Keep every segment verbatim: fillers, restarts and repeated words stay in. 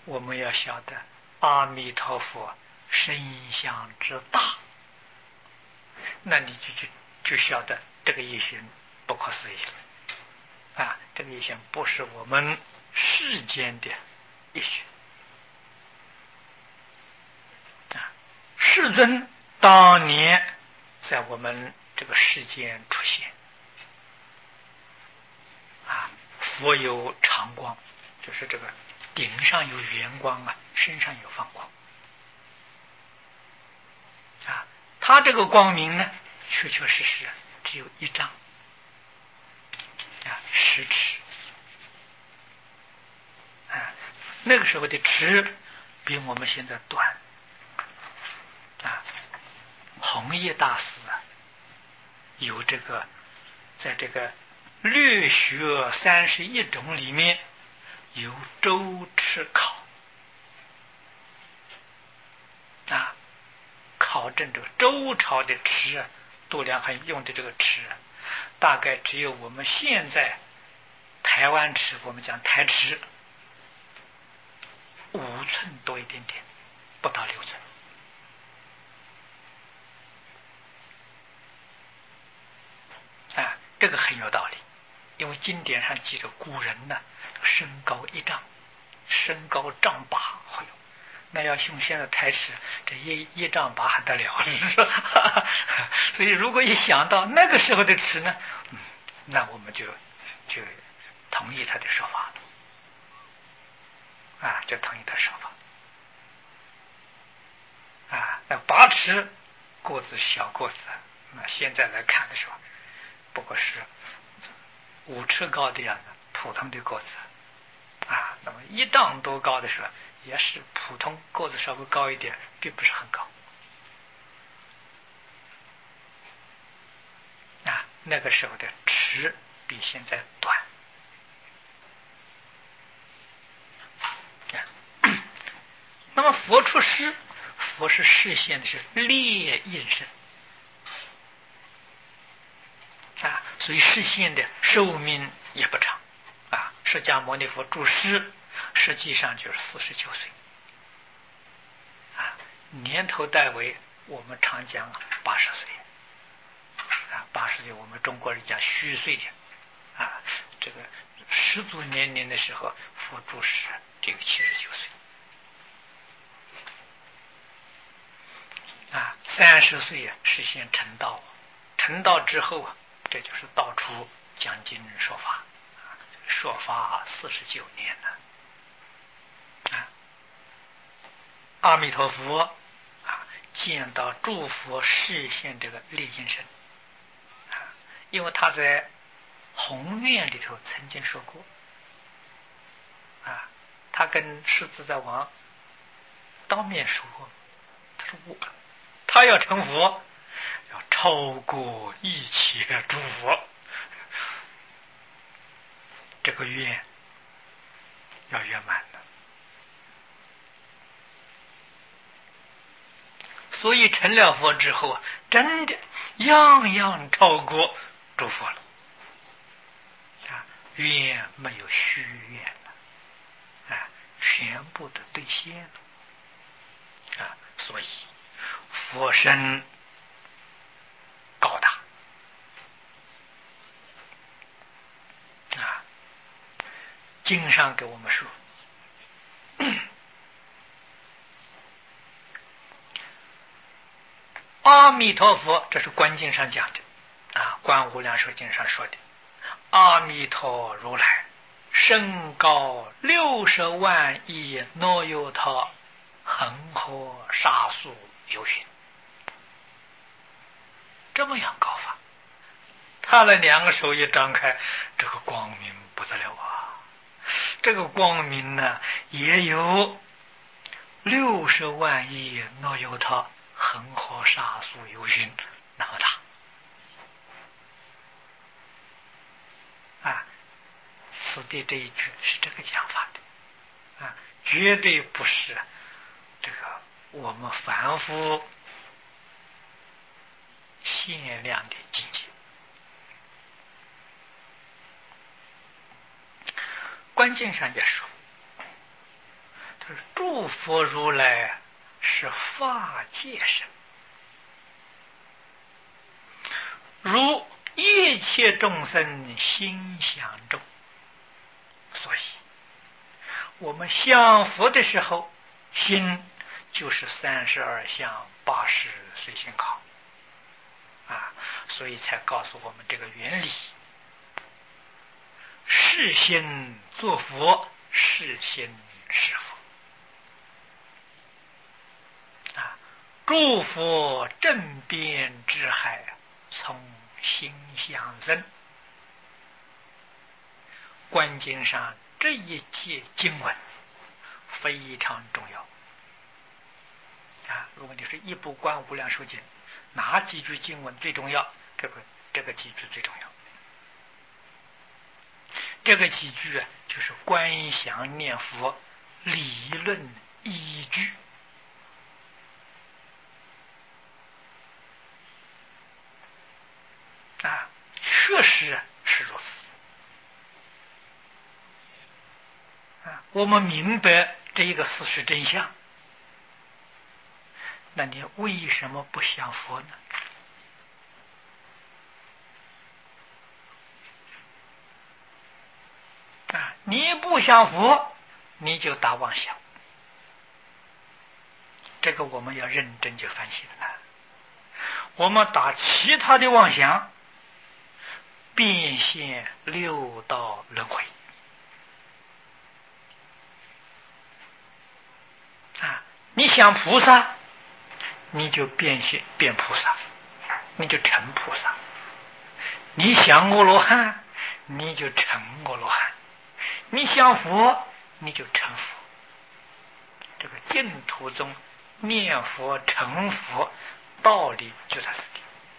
我们要晓得阿弥陀佛身相之大，那你就就就晓得这个义行不可思议了啊！这个义行不是我们世间的义行啊！世尊当年在我们这个世间出现啊，佛有常光，就是这个顶上有圆光啊，身上有放光啊。他这个光明呢，确确实实只有一丈啊，十尺啊。那个时候的尺比我们现在短啊。弘一大师啊，有这个在这个略学三十一种里面有周尺考啊，考证这个周朝的尺啊，度量衡用的这个尺啊，大概只有我们现在台湾尺，我们讲台尺五寸多一点点，不到六寸啊，这个很有道理。因为经典上记着古人呢，身高一丈，身高丈八，哎呦，那要用现在台尺，这一一丈八还得了？所以如果一想到那个时候的尺呢，嗯，那我们就就同意他的说法了，啊，就同意他说法，啊，那八尺个子小个子，那现在来看的时候，不过是五尺高的样子，普通的个子啊。那么一丈多高的时候，也是普通个子稍微高一点，并不是很高啊。那个时候的尺比现在短啊。那么佛出世，佛是示现的是烈焰身啊，所以示现的寿命也不长啊。释迦牟尼佛住世实际上就是四十九岁啊，年头代为我们常讲八十岁啊，八十岁我们中国人讲虚岁啊，这个十足年龄的时候，佛住世这个七十九岁啊，三十岁啊实现成道，成道之后啊，这就是到处讲经说法，说法四十九年了啊。阿弥陀佛啊，见到诸佛示现这个烈焰身啊，因为他在宏愿里头曾经说过啊，他跟狮子在王当面说过，他说我他要成佛，要超过一切诸佛，这个愿要圆满的。所以成了佛之后啊，真的样样超过诸佛了啊，愿没有虚愿了啊，全部的兑现了啊。所以佛身高大啊，经上给我们说，阿弥陀佛，这是观经上讲的啊，观无量寿经上说的，阿弥陀如来身高六十万亿那由他，恒河沙数有云，这么样高法，他的两个手一张开，这个光明不得了啊！这个光明呢，也有六十万亿那由他，恒河沙数有云那么大啊！此地这一句是这个讲法的啊，绝对不是这个我们凡夫限量的境界。关键上也说，他诸佛如来是法界身，如一切众生心想中，所以我们想佛的时候，心就是三十二相八识随心考啊，所以才告诉我们这个原理：是心作佛，是心是佛啊！诸佛正遍之海，从心相生。观经上这一节经文非常重要啊！如果你是一部观无量寿经，哪几句经文最重要？这个这个几句最重要。这个几句啊，就是观想念佛理论依据啊，确实是如此啊。我们明白这一个事实真相，那你为什么不想佛呢？啊，你不想佛，你就打妄想。这个我们要认真去反省了。我们打其他的妄想，变现六道轮回啊！你想菩萨，你就变现变菩萨，你就成菩萨；你想阿罗汉，你就成阿罗汉；你想佛，你就成佛。这个净土中念佛成佛道理就在此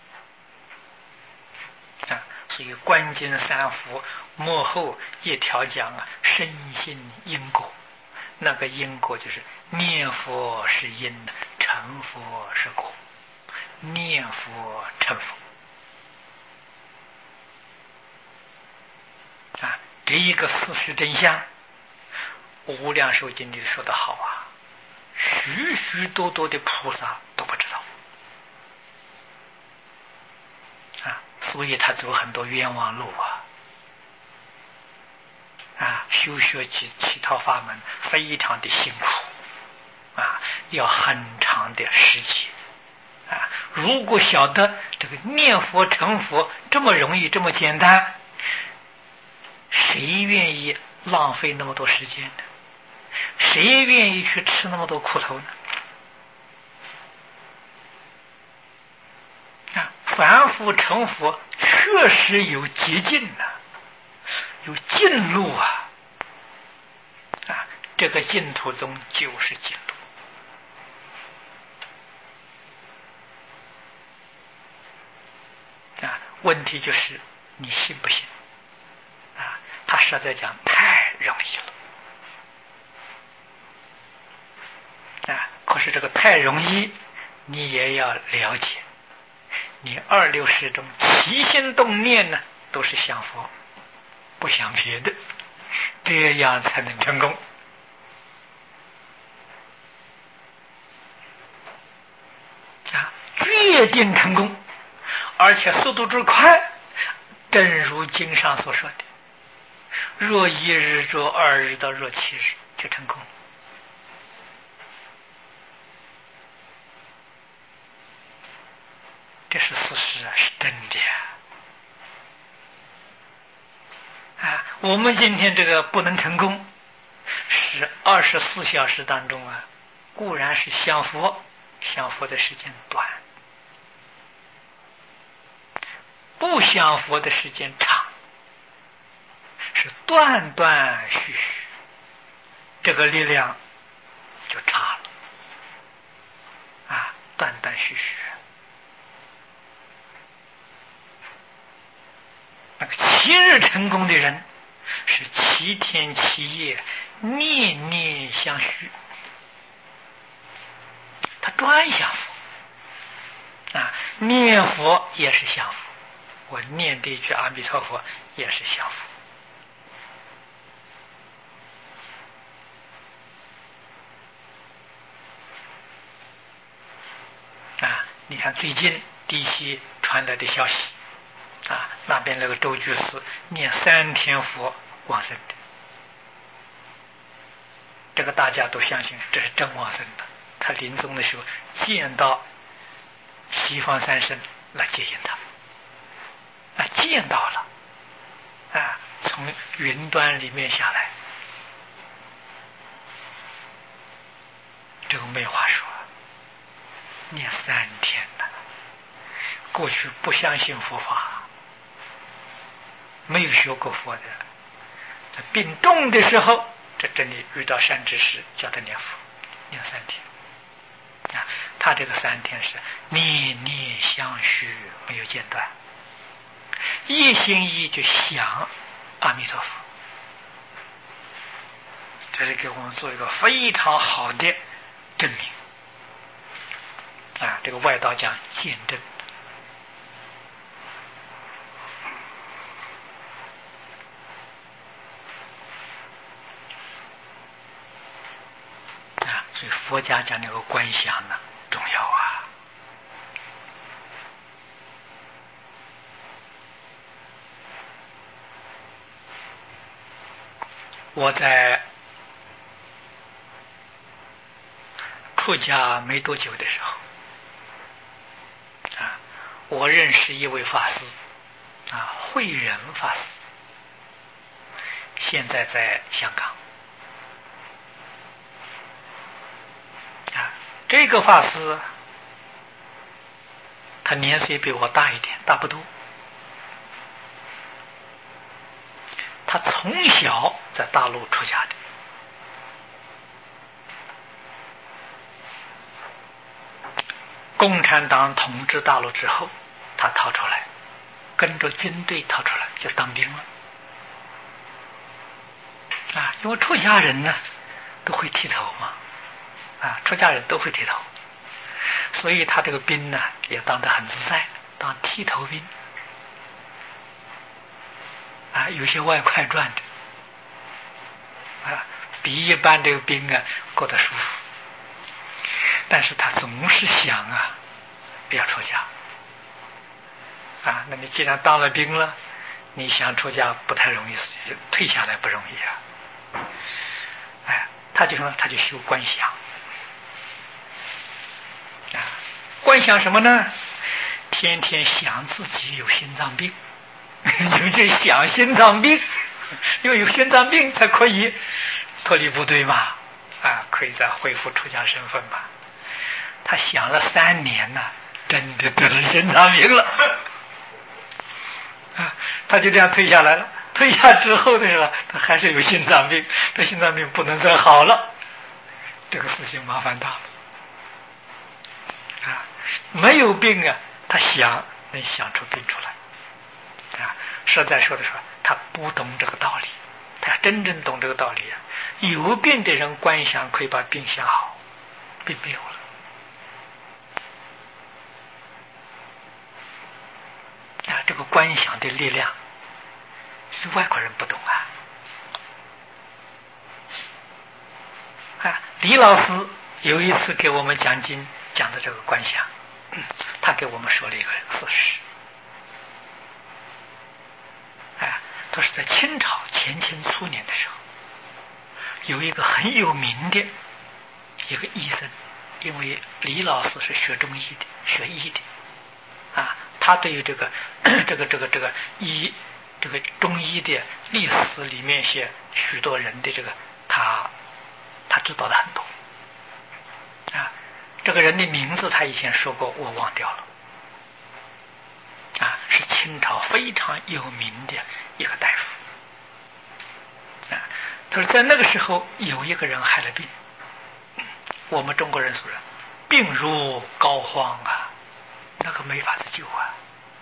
地啊！所以观经三福幕后一条讲啊，深信因果。那个因果就是念佛是因，成佛是果，念佛成佛啊！这一个事实真相，无量寿经里说得好啊，许许多多的菩萨都不知道啊，所以他走很多冤枉路啊！啊，修学其其他法门非常的辛苦啊，要很长的时间啊。如果晓得这个念佛成佛这么容易这么简单，谁愿意浪费那么多时间呢？谁愿意去吃那么多苦头呢？啊，凡夫成佛确实有捷径的、啊，有近路啊！啊，这个净土中就是净土啊。问题就是你信不信啊？他实在讲太容易了啊！可是这个太容易，你也要了解，你二六识中起心动念呢，都是想佛，不想别的，这样才能成功啊！决定成功，而且速度之快，正如经上所说的，若一日、若二日到若七日就成功了。这是事实啊，是真的啊！我们今天这个不能成功，是二十四小时当中啊，固然是想佛，想佛的时间短，不想佛的时间长，是断断续续，这个力量就差了啊！断断续续。那个七日成功的人，是七天七夜念念相续，他专想佛啊，念佛也是想佛，我念这一句阿弥陀佛也是想佛你看最近地西传来的消息啊，那边那个周居士念三天佛往生的，这个大家都相信这是真往生的。他临终的时候见到西方三圣来接引他，啊，见到了，啊，从云端里面下来，这个没话说，念三天了。过去不相信佛法，没有学过佛的，在病重的时候，在这里遇到善知识，叫他念佛，念三天。啊，他这个三天是念念相续，没有间断，一心一意就想阿弥陀佛，这是给我们做一个非常好的证明。啊，这个外道讲见证。啊，所以佛家讲那个观想呢重要啊。我在出家没多久的时候啊，我认识一位法师啊，慧仁法师，现在在香港啊。这个法师他年岁比我大一点，大不多。他从小在大陆出家的，共产党统治大陆之后，他逃出来，跟着军队逃出来，就当兵了。啊，因为出家人呢都会剃头嘛，啊，出家人都会剃头，所以他这个兵呢也当得很自在，当剃头兵。啊，有些外快赚的，啊，比一般这个兵啊过得舒服。但是他总是想啊，不要出家。啊，那你既然当了兵了，你想出家不太容易，退下来不容易啊。哎，他就说他就修观想。啊，观想什么呢？天天想自己有心脏病。有些想心脏病，因为有心脏病才可以脱离部队嘛，啊，可以再恢复出家身份嘛。他想了三年呢、啊，真的得了心脏病了，啊，他就这样退下来了。退下之后的时候，他还是有心脏病，这心脏病不能再好了，这个事情麻烦大了。啊，没有病啊，他想能想出病出来。啊，实在说的时候，他不懂这个道理。他真正懂这个道理啊，有病的人观想可以把病想好，病没有了。啊，这个观想的力量是外国人不懂啊。啊，李老师有一次给我们讲经，讲的这个观想，嗯，他给我们说了一个事实。都是在清朝乾清初年的时候，有一个很有名的一个医生，因为李老师是学中医的，学医的，啊，他对于这个这个这个这个医这个中医的历史里面些许多人的这个他他知道的很多，啊，这个人的名字他以前说过，我忘掉了。啊，是清朝非常有名的一个大夫。啊，他说在那个时候有一个人害了病，我们中国人说的病入膏肓啊，那个没法子救啊。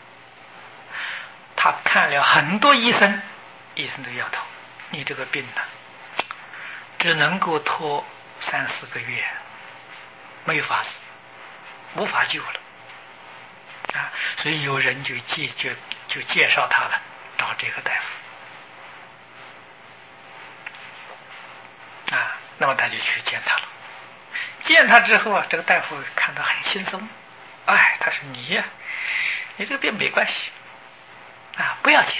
他看了很多医生，医生都摇头，你这个病呢，只能够拖三四个月，没有法子，无法救了。啊，所以有人就介就就介绍他了，找这个大夫。啊，那么他就去见他了。见他之后啊，这个大夫看他很轻松， 哎，他说你呀，你这个病没关系啊，不要紧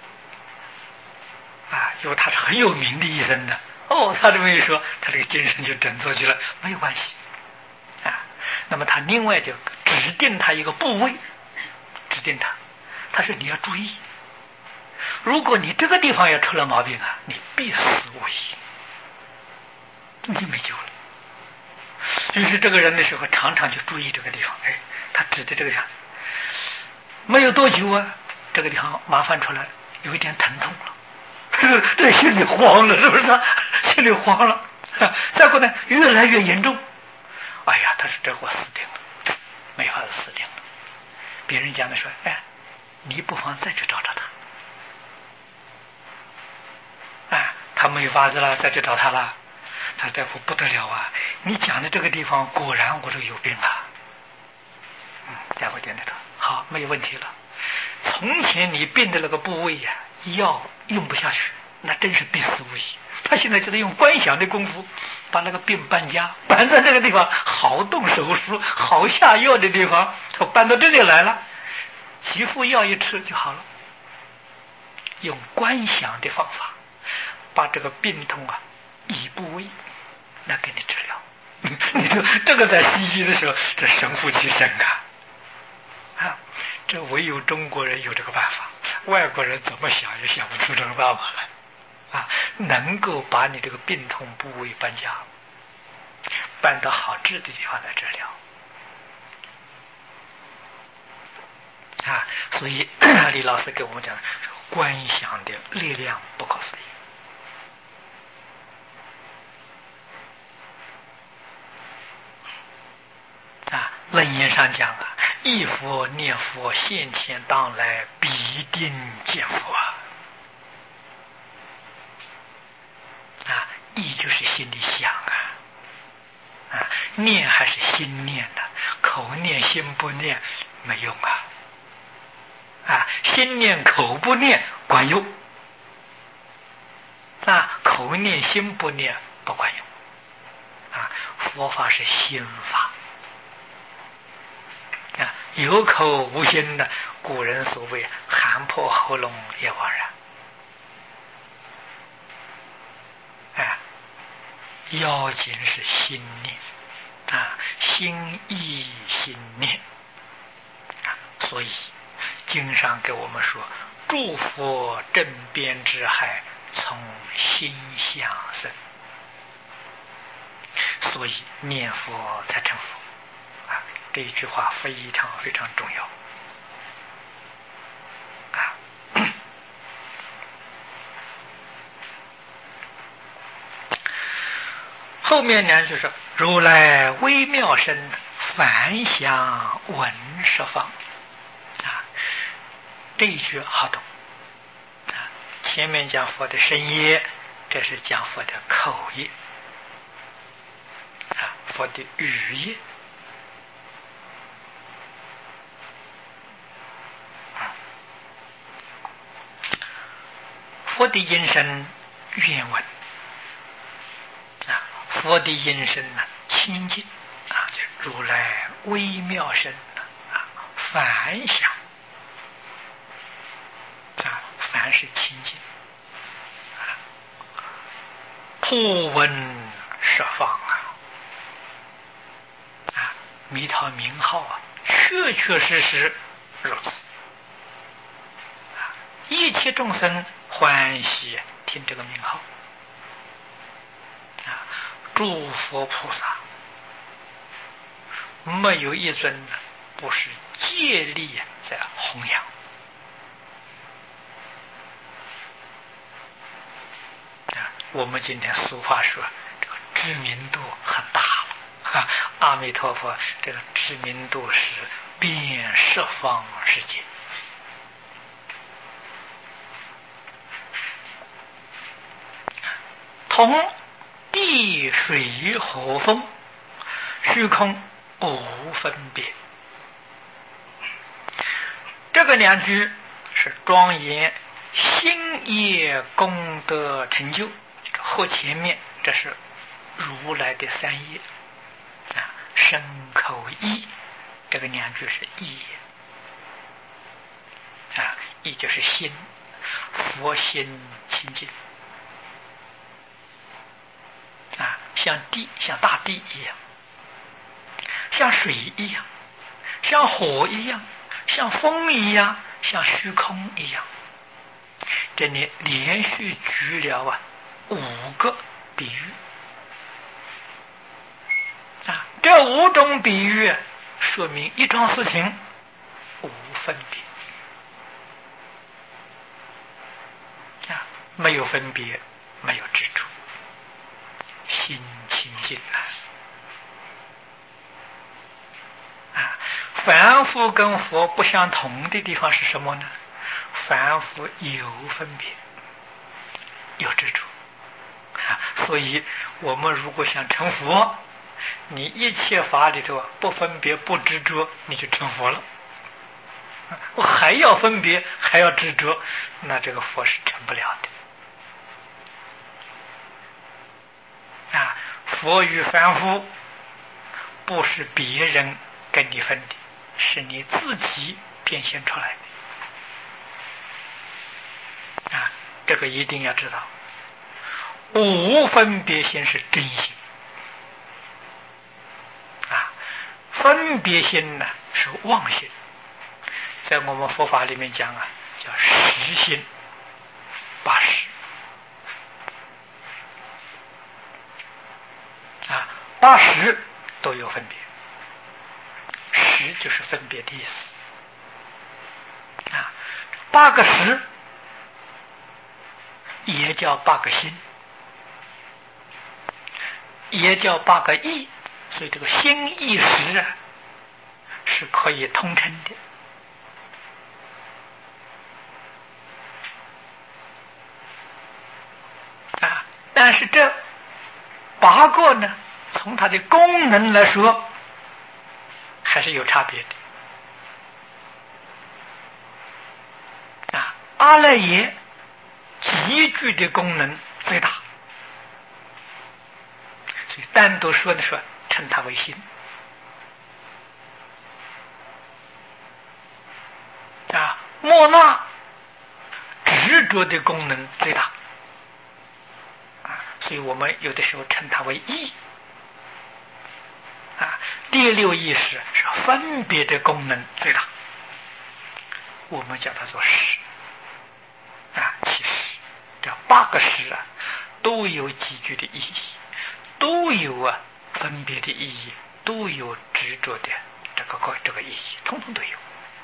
啊，因为他是很有名的医生的。哦，他这么一说，他这个精神就振作去了，没有关系啊。那么他另外就指定他一个部位，指定他，他说你要注意，如果你这个地方要出了毛病啊，你必死无疑，你就没救了。于是这个人的时候常常就注意这个地方，哎，他指的这个地方，没有多久啊，这个地方麻烦出来，有一点疼痛了。这心里慌了，是不是？心里慌了，再过呢，越来越严重。哎呀，他说这我死定了，没法子死定了。别人讲的说，哎，你不妨再去找找他。哎，他没法子了，再去找他了。他说大夫不得了啊！你讲的这个地方果然我这有病啊。嗯，大夫点点头，好，没有问题了。从前你病的那个部位呀、啊，药用不下去，那真是必死无疑。他现在就得用观想的功夫，把那个病搬家，搬到这个地方好动手术、好下药的地方，他搬到这里来了，几副药一吃就好了。用观想的方法，把这个病痛啊以部位来给你治疗。你说这个在西医的时候，这神乎其神啊！啊，这唯有中国人有这个办法，外国人怎么想也想不出这个办法来啊！能够把你这个病痛部位搬家，搬到好治的地方来治疗啊！所以李老师给我们讲，观想的力量不可思议。啊，楞严上讲啊，忆佛念佛，现前当来必定见佛啊！啊，忆就是心里想啊，啊，念还是心念的，口念心不念没用啊，啊，心念口不念管用，啊，口念心不念不管用，啊，佛法是心法。啊，有口无心的，古人所谓喊破喉咙也枉然。哎，要紧是心念啊，心意心念啊，所以经上给我们说，诸佛正边之海，从心相生，所以念佛才成佛。这一句话非常非常重要啊！后面呢，就是如来微妙身，凡想闻十方啊，这一句好懂啊。前面讲佛的身业，这是讲佛的口业啊，佛的语业。佛的音声愿闻啊，佛的音声呢清净啊，就如来微妙声啊，凡想啊，凡是清净啊，普闻十方啊啊，弥陀名号啊，确确实实如此啊，一切众生欢喜听这个名号啊，诸佛菩萨没有一尊不是借力在弘扬啊。我们今天俗话说，这个知名度很大了啊，阿弥陀佛这个知名度是遍十方世界。同地水火风虚空不分别，这个两句是庄严心业功德成就。后前面这是如来的三业啊，身口意这个两句是意啊，意就是心，佛心清净啊，像地，像大地一样，像水一样，像火一样，像风一样，像虚空一样。这里连续举了啊五个比喻啊，这五种比喻说明一桩事情无分别啊，没有分别，没有执着，心清净啊。凡夫跟佛不相同的地方是什么呢？凡夫有分别，有执着啊，所以我们如果想成佛，你一切法里头不分别不执着，你就成佛了。我还要分别，还要执着，那这个佛是成不了的啊。佛与凡夫不是别人跟你分的，是你自己变现出来的啊，这个一定要知道。无分别心是真心啊，分别心呢是妄心，在我们佛法里面讲啊，叫实心八识啊，八识都有分别，识就是分别的意思啊，八个识也叫八个心，也叫八个意，所以这个心意识啊是可以通称的啊。但是这八个呢，从它的功能来说还是有差别的啊。阿赖耶集聚的功能最大，所以单独说的说称它为心啊。莫那执着的功能最大啊，所以我们有的时候称它为意啊。第六意识是分别的功能最大，我们叫它做识啊。其实这八个识啊都有集聚的意义，都有啊分别的意义，都有执着的这个这个意义，通通都有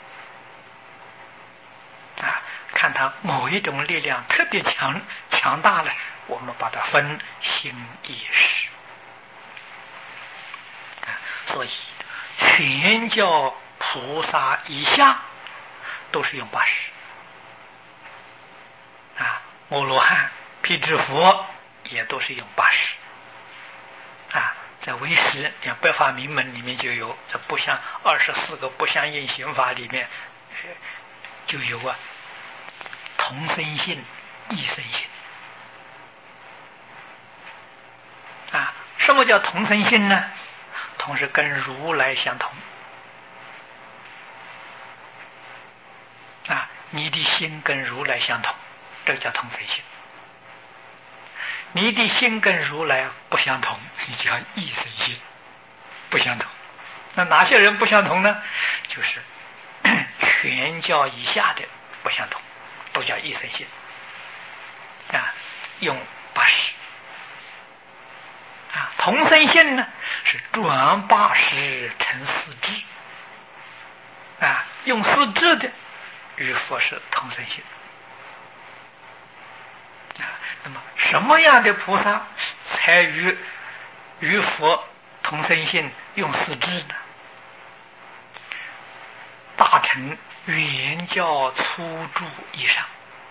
啊。看它某一种力量特别强强大了，我们把它分心意识啊。所以全教菩萨以下都是用八识啊，阿罗汉、辟支佛也都是用八识啊。在唯识像百法明门里面就有，这不相二十四个不相应刑法里面就有啊，同生性、异生性啊。什么叫同生性呢？同是跟如来相同啊，你的心跟如来相同，这个叫同生性。你的心跟如来不相同，你叫异生性，不相同。那哪些人不相同呢？就是全教以下的不相同，都叫异生性啊。用八识啊，同生性呢是转八识成四智啊，用四智的与佛是同生性啊。那么什么样的菩萨才与与佛同生性用四智呢？大乘圆教粗住以上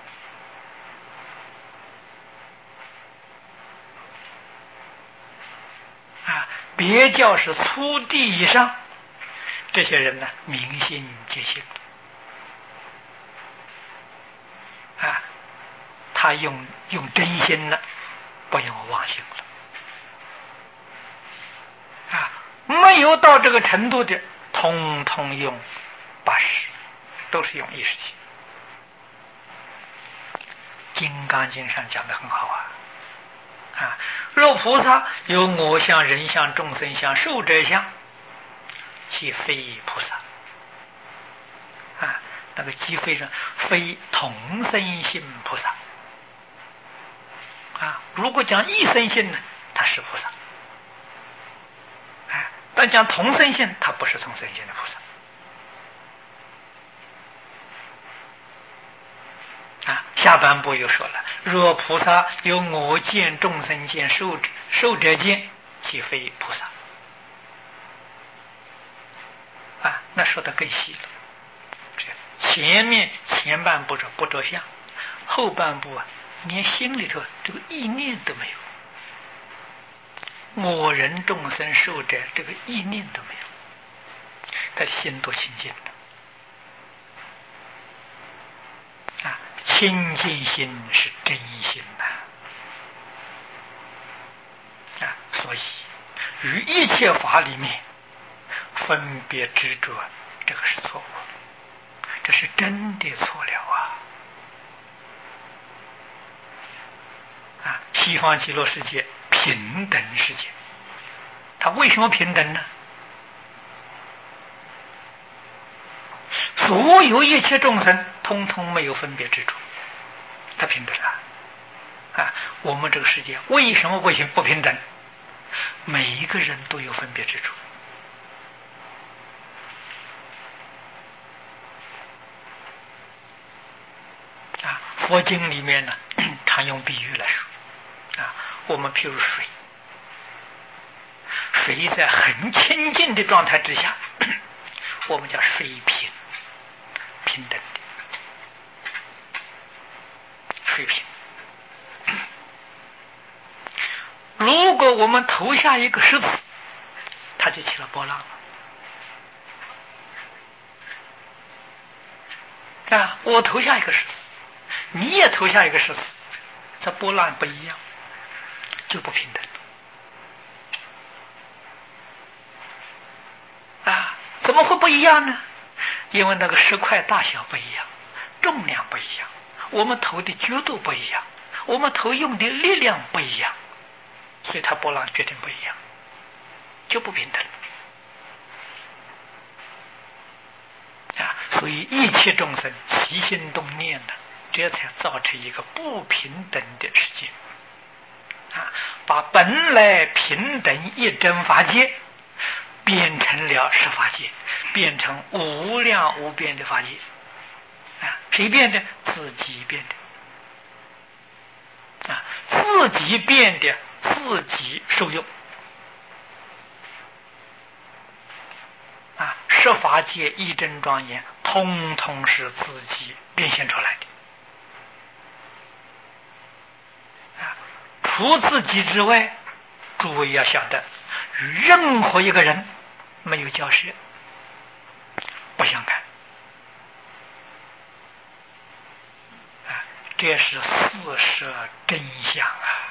啊，别教是粗地以上，这些人呢明心见性啊，他用用真心了，不用妄心了啊。没有到这个程度的， 通通用八识，都是用意识体。金刚经上讲的很好啊，啊，若菩萨有我相、人相、众生相、寿者相，其非菩萨。啊，那个即非是非同生性菩萨。啊，如果讲异生性呢，他是菩萨。啊，但讲同生性，他不是同生性的菩萨。啊，下半部又说了：若菩萨有我见、众生见、寿寿者见，其非菩萨。啊，那说的更细了。前面前半部说不着相，后半部啊，连心里头这个意念都没有。我人众生寿者这个意念都没有，他心多清净的。啊，清净心是真心呐！啊，所以于一切法里面分别执着，这个是错误，这是真的错了啊！啊，西方极乐世界平等世界，它为什么平等呢？所有一切众生通通没有分别之处，它平等了。啊，我们这个世界为什么不行不平等？每一个人都有分别之处。啊，佛经里面呢，常用比喻来说。啊，我们譬如水，水在很清净的状态之下，我们叫水平。平等的水平。如果我们投下一个石子，它就起了波浪了。啊，我投下一个石子，你也投下一个石子，这波浪不一样，就不平等。啊，怎么会不一样呢？因为那个石块大小不一样，重量不一样，我们投的角度不一样，我们投用的力量不一样，所以它波浪决定不一样，就不平等。啊，所以一切众生起心动念的，这才造成一个不平等的世界。啊，把本来平等一真法界变成了十法界，变成无量无边的法界。啊，谁变的？自己变的。啊，自己变的，自己受用。啊，十法界一真庄严，通通是自己变现出来的。啊，除自己之外，诸位要晓得，与任何一个人没有交涉，不相干。啊，这是四摄真相啊！